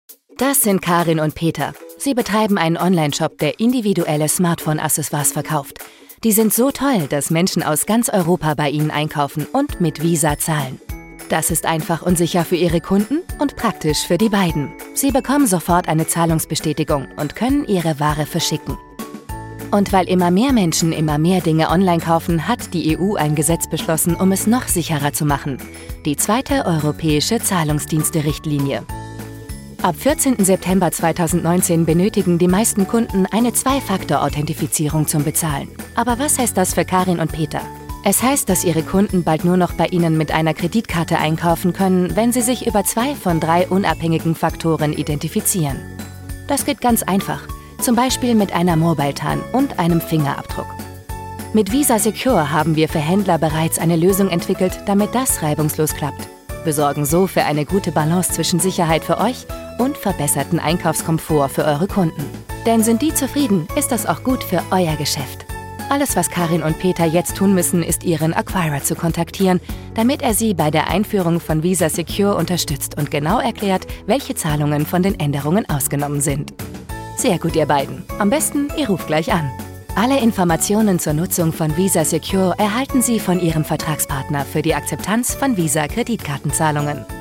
Das sind Karin und Peter. Sie betreiben einen Online-Shop, der individuelle Smartphone-Accessoires verkauft. Die sind so toll, dass Menschen aus ganz Europa bei ihnen einkaufen und mit Visa zahlen. Das ist einfach und sicher für ihre Kunden und praktisch für die beiden. Sie bekommen sofort eine Zahlungsbestätigung und können ihre Ware verschicken. Und weil immer mehr Menschen immer mehr Dinge online kaufen, hat die EU ein Gesetz beschlossen, um es noch sicherer zu machen. Die zweite europäische Zahlungsdienste-Richtlinie. Ab 14. September 2019 benötigen die meisten Kunden eine Zwei-Faktor-Authentifizierung zum Bezahlen. Aber was heißt das für Karin und Peter? Es heißt, dass ihre Kunden bald nur noch bei ihnen mit einer Kreditkarte einkaufen können, wenn sie sich über 2 von 3 unabhängigen Faktoren identifizieren. Das geht ganz einfach, zum Beispiel mit einer Mobile-TAN und einem Fingerabdruck. Mit Visa Secure haben wir für Händler bereits eine Lösung entwickelt, damit das reibungslos klappt. Wir sorgen so für eine gute Balance zwischen Sicherheit für euch und verbesserten Einkaufskomfort für eure Kunden. Denn sind die zufrieden, ist das auch gut für euer Geschäft. Alles, was Karin und Peter jetzt tun müssen, ist ihren Acquirer zu kontaktieren, damit er sie bei der Einführung von Visa Secure unterstützt und genau erklärt, welche Zahlungen von den Änderungen ausgenommen sind. Sehr gut, ihr beiden. Am besten, ihr ruft gleich an. Alle Informationen zur Nutzung von Visa Secure erhalten Sie von Ihrem Vertragspartner für die Akzeptanz von Visa-Kreditkartenzahlungen.